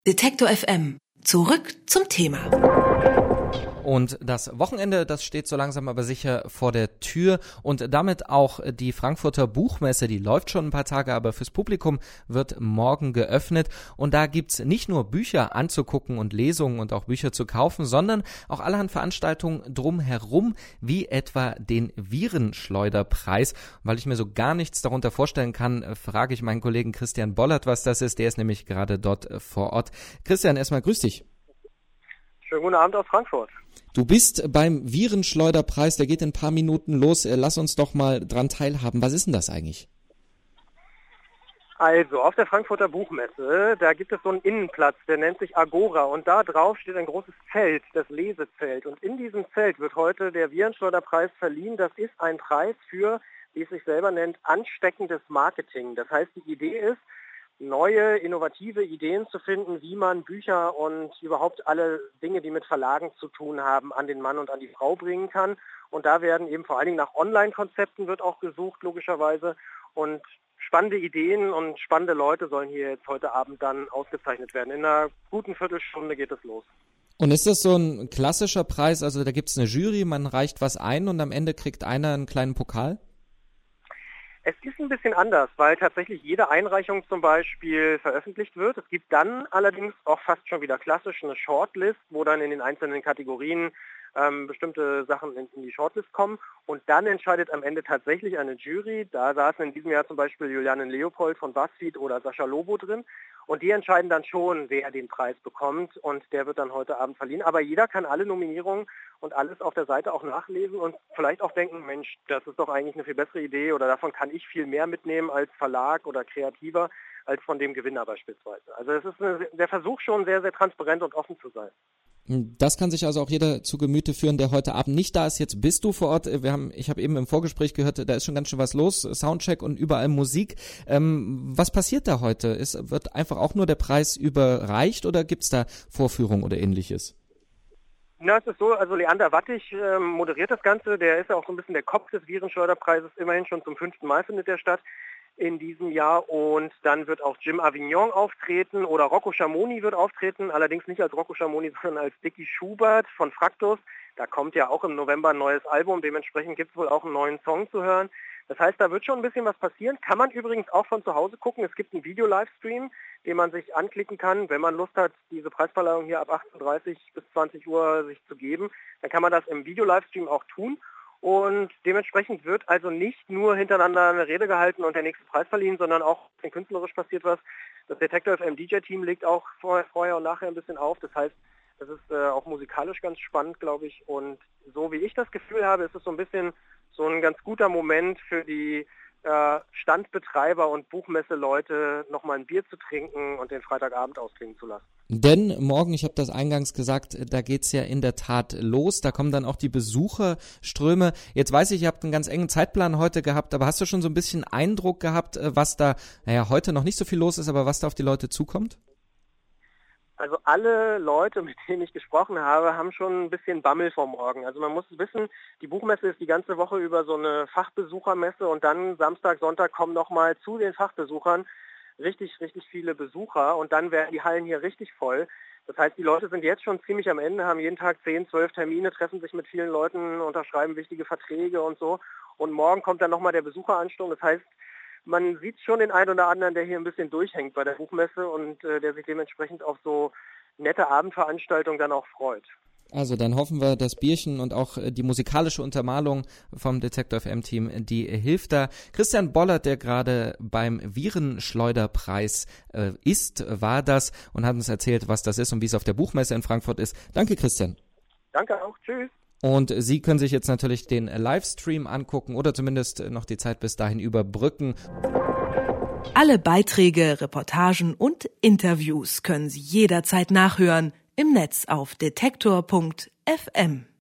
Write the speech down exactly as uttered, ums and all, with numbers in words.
Detektor F M. Zurück zum Thema. Und das Wochenende, das steht so langsam aber sicher vor der Tür und damit auch die Frankfurter Buchmesse, die läuft schon ein paar Tage, aber fürs Publikum wird morgen geöffnet und da gibt's nicht nur Bücher anzugucken und Lesungen und auch Bücher zu kaufen, sondern auch allerhand Veranstaltungen drumherum, wie etwa den Virenschleuderpreis. Weil ich mir so gar nichts darunter vorstellen kann, frage ich meinen Kollegen Christian Bollert, was das ist, der ist nämlich gerade dort vor Ort. Christian, erstmal grüß dich. Schönen guten Abend aus Frankfurt. Du bist beim Virenschleuderpreis, der geht in ein paar Minuten los. Lass uns doch mal dran teilhaben. Was ist denn das eigentlich? Also, auf der Frankfurter Buchmesse, da gibt es so einen Innenplatz, der nennt sich Agora. Und da drauf steht ein großes Zelt, das Lesezelt. Und in diesem Zelt wird heute der Virenschleuderpreis verliehen. Das ist ein Preis für, wie es sich selber nennt, ansteckendes Marketing. Das heißt, die Idee ist, neue, innovative Ideen zu finden, wie man Bücher und überhaupt alle Dinge, die mit Verlagen zu tun haben, an den Mann und an die Frau bringen kann. Und da werden eben vor allen Dingen nach Online-Konzepten wird auch gesucht, logischerweise. Und spannende Ideen und spannende Leute sollen hier jetzt heute Abend dann ausgezeichnet werden. In einer guten Viertelstunde geht es los. Und ist das so ein klassischer Preis? Also da gibt es eine Jury, man reicht was ein und am Ende kriegt einer einen kleinen Pokal? Es ist ein bisschen anders, weil tatsächlich jede Einreichung zum Beispiel veröffentlicht wird. Es gibt dann allerdings auch fast schon wieder klassisch eine Shortlist, wo dann in den einzelnen Kategorien ähm, bestimmte Sachen in, in die Shortlist kommen. Und dann entscheidet am Ende tatsächlich eine Jury. Da saßen in diesem Jahr zum Beispiel Juliane Leopold von BuzzFeed oder Sascha Lobo drin. Und die entscheiden dann schon, wer den Preis bekommt. Und der wird dann heute Abend verliehen. Aber jeder kann alle Nominierungen und alles auf der Seite auch nachlesen und vielleicht auch denken, Mensch, das ist doch eigentlich eine viel bessere Idee oder davon kann ich viel mehr mitnehmen als Verlag oder Kreativer als von dem Gewinner beispielsweise. Also es ist eine, der Versuch schon sehr, sehr transparent und offen zu sein. Das kann sich also auch jeder zu Gemüte führen, der heute Abend nicht da ist. Jetzt bist du vor Ort. Wir haben, ich habe eben im Vorgespräch gehört, da ist schon ganz schön was los. Soundcheck und überall Musik. Ähm, was passiert da heute? Ist, wird einfach auch nur der Preis überreicht oder gibt's da Vorführungen oder Ähnliches? Na, es ist so, also Leander Wattig äh, moderiert das Ganze. Der ist ja auch so ein bisschen der Kopf des Virenschleuderpreises. Immerhin schon zum fünften Mal findet der statt in diesem Jahr. Und dann wird auch Jim Avignon auftreten oder Rocco Schamoni wird auftreten. Allerdings nicht als Rocco Schamoni, sondern als Dicky Schubert von Fraktus. Da kommt ja auch im November ein neues Album. Dementsprechend gibt es wohl auch einen neuen Song zu hören. Das heißt, da wird schon ein bisschen was passieren. Kann man übrigens auch von zu Hause gucken. Es gibt einen Video-Livestream, den man sich anklicken kann, wenn man Lust hat, diese Preisverleihung hier ab achtzehn Uhr dreißig bis zwanzig Uhr sich zu geben. Dann kann man das im Video-Livestream auch tun. Und dementsprechend wird also nicht nur hintereinander eine Rede gehalten und der nächste Preis verliehen, sondern auch künstlerisch passiert was. Das Detektor F M D J-Team legt auch vorher, vorher und nachher ein bisschen auf. Das heißt, das ist äh, auch musikalisch ganz spannend, glaube ich. Und so wie ich das Gefühl habe, ist es so ein bisschen so ein ganz guter Moment für die äh, Standbetreiber und Buchmesseleute, nochmal ein Bier zu trinken und den Freitagabend ausklingen zu lassen. Denn morgen, ich habe das eingangs gesagt, da geht's ja in der Tat los. Da kommen dann auch die Besucherströme. Jetzt weiß ich, ihr habt einen ganz engen Zeitplan heute gehabt, aber hast du schon so ein bisschen Eindruck gehabt, was da, naja, heute noch nicht so viel los ist, aber was da auf die Leute zukommt? Also alle Leute, mit denen ich gesprochen habe, haben schon ein bisschen Bammel vor morgen. Also man muss wissen, die Buchmesse ist die ganze Woche über so eine Fachbesuchermesse und dann Samstag, Sonntag kommen nochmal zu den Fachbesuchern richtig, richtig viele Besucher und dann werden die Hallen hier richtig voll. Das heißt, die Leute sind jetzt schon ziemlich am Ende, haben jeden Tag zehn, zwölf Termine, treffen sich mit vielen Leuten, unterschreiben wichtige Verträge und so. Und morgen kommt dann nochmal der Besucheransturm. Das heißt, man sieht schon den einen oder anderen, der hier ein bisschen durchhängt bei der Buchmesse und äh, der sich dementsprechend auf so nette Abendveranstaltungen dann auch freut. Also dann hoffen wir, das Bierchen und auch die musikalische Untermalung vom Detektor F M-Team, die hilft da. Christian Bollert, der gerade beim Virenschleuderpreis äh, ist, war das und hat uns erzählt, was das ist und wie es auf der Buchmesse in Frankfurt ist. Danke, Christian. Danke auch. Tschüss. Und Sie können sich jetzt natürlich den Livestream angucken oder zumindest noch die Zeit bis dahin überbrücken. Alle Beiträge, Reportagen und Interviews können Sie jederzeit nachhören im Netz auf detektor punkt f m.